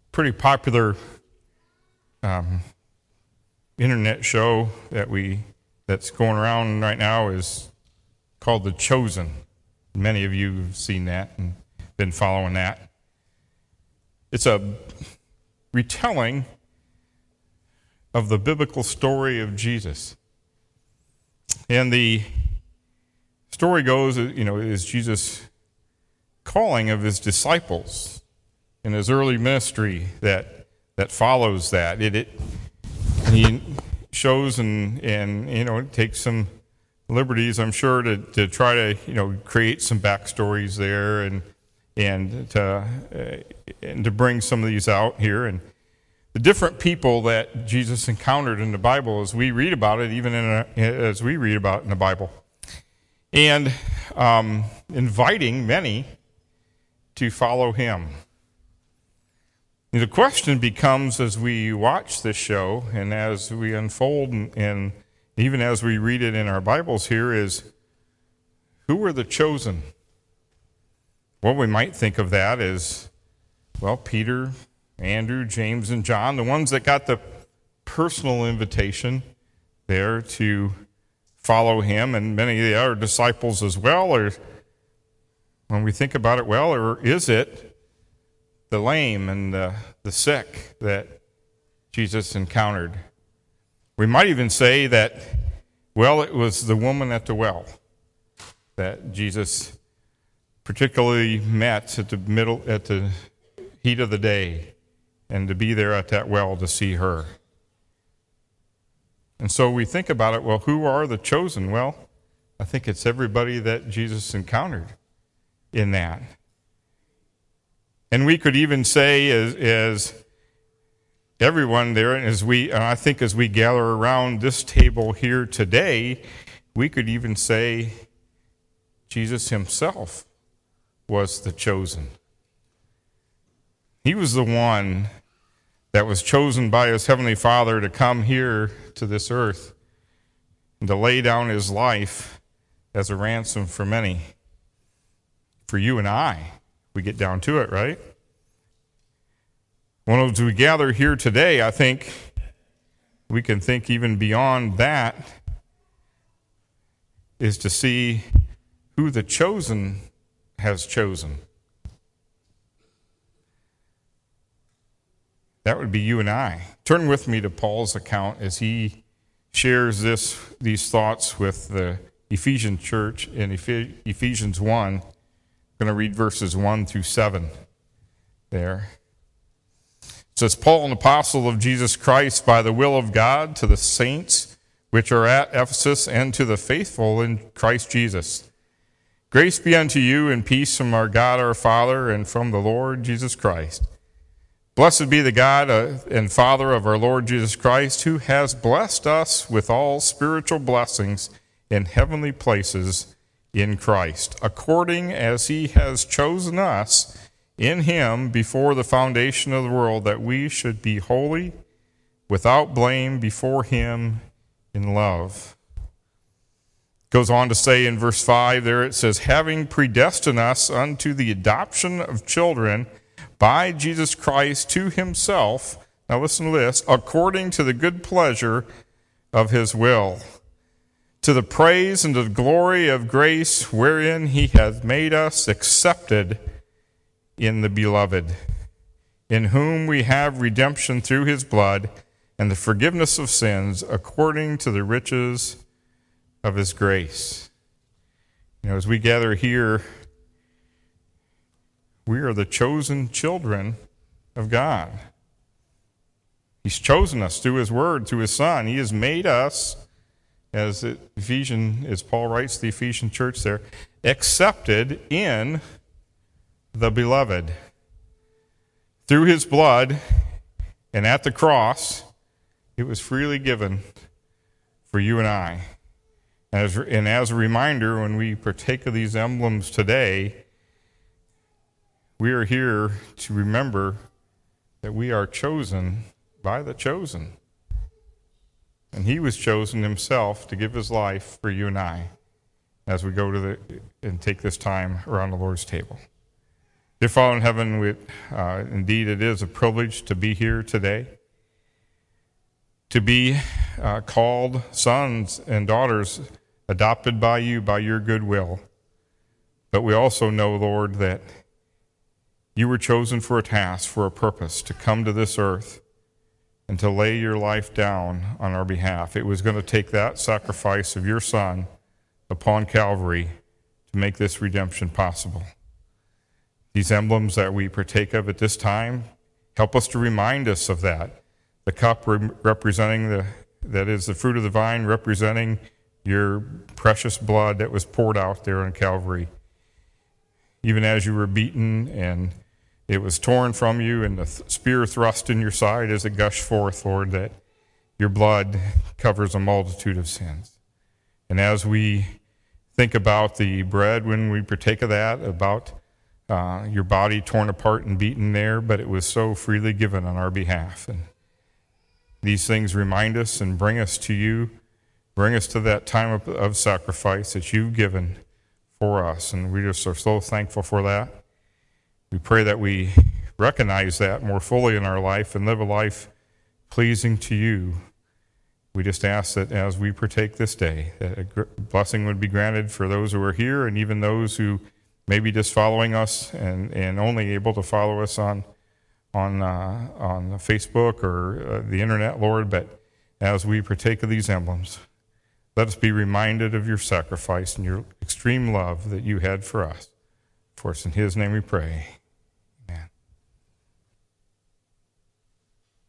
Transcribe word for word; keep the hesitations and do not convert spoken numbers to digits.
pretty popular um, internet show that we that's going around right now is called The Chosen. Many of you have seen that and been following that. It's a retelling of the biblical story of Jesus. And the story goes, you know, is Jesus' calling of his disciples in his early ministry that that follows that. It, it he shows and and you know takes some liberties, I'm sure, to, to try to you know create some backstories there and and to uh, and to bring some of these out here and the different people that Jesus encountered in the Bible as we read about it, even in a, as we read about it in the Bible, and um, inviting many to follow him. The question becomes, as we watch this show and as we unfold and, and even as we read it in our Bibles here, is who were the chosen? What we might think of that is, well, Peter, Andrew, James, and John, the ones that got the personal invitation there to follow him, and many of the other disciples as well. Or when we think about it, well, or is it the lame and the, the sick that Jesus encountered? We might even say that, well, it was the woman at the well that Jesus particularly met at the middle, at the heat of the day, and to be there at that well to see her. And so we think about it, well, who are the chosen? Well, I think it's everybody that Jesus encountered in that. And we could even say as, as everyone there, and as we, and I think as we gather around this table here today, we could even say Jesus himself was the chosen. He was the one that was chosen by his heavenly Father to come here to this earth and to lay down his life as a ransom for many. For you and I, we get down to it, right? When as we gather here today, I think we can think even beyond that, is to see who the chosen has chosen. That would be you and I. Turn with me to Paul's account as he shares this these thoughts with the Ephesian church in Ephesians one. I'm going to read verses one through seven there. It says, Paul, an apostle of Jesus Christ, by the will of God, to the saints which are at Ephesus, and to the faithful in Christ Jesus. Grace be unto you and peace from our God our Father and from the Lord Jesus Christ. Blessed be the God and Father of our Lord Jesus Christ, who has blessed us with all spiritual blessings in heavenly places in Christ, according as he has chosen us in him before the foundation of the world, that we should be holy, without blame before him in love. It goes on to say in verse five there, it says, having predestined us unto the adoption of children by Jesus Christ to himself, now listen to this, according to the good pleasure of his will, to the praise and to the glory of grace wherein he hath made us accepted in the beloved, in whom we have redemption through his blood and the forgiveness of sins according to the riches of his grace. You know, as we gather here, we are the chosen children of God. He's chosen us through his word, through his Son. He has made us, as Ephesian, as Paul writes to the Ephesian church there, accepted in the beloved. Through his blood and at the cross, it was freely given for you and I. As, and as a reminder, when we partake of these emblems today, we are here to remember that we are chosen by the chosen. And he was chosen himself to give his life for you and I as we go to the and take this time around the Lord's table. Dear Father in heaven, we, uh, indeed it is a privilege to be here today, to be uh, called sons and daughters adopted by you, by your goodwill. But we also know, Lord, that you were chosen for a task, for a purpose, to come to this earth and to lay your life down on our behalf. It was going to take that sacrifice of your Son upon Calvary to make this redemption possible. These emblems that we partake of at this time help us to remind us of that. The cup re- representing the, that is the fruit of the vine, representing your precious blood that was poured out there on Calvary. Even as you were beaten and it was torn from you and the th- spear thrust in your side as it gushed forth, Lord, that your blood covers a multitude of sins. And as we think about the bread when we partake of that, about uh, your body torn apart and beaten there, but it was so freely given on our behalf. And these things remind us and bring us to you, bring us to that time of, of sacrifice that you've given for us. And we just are so thankful for that. We pray that we recognize that more fully in our life and live a life pleasing to you. We just ask that as we partake this day, that a blessing would be granted for those who are here and even those who may be just following us and, and only able to follow us on on uh, on Facebook or uh, the internet, Lord. But as we partake of these emblems, let us be reminded of your sacrifice and your extreme love that you had for us. For it's in his name we pray.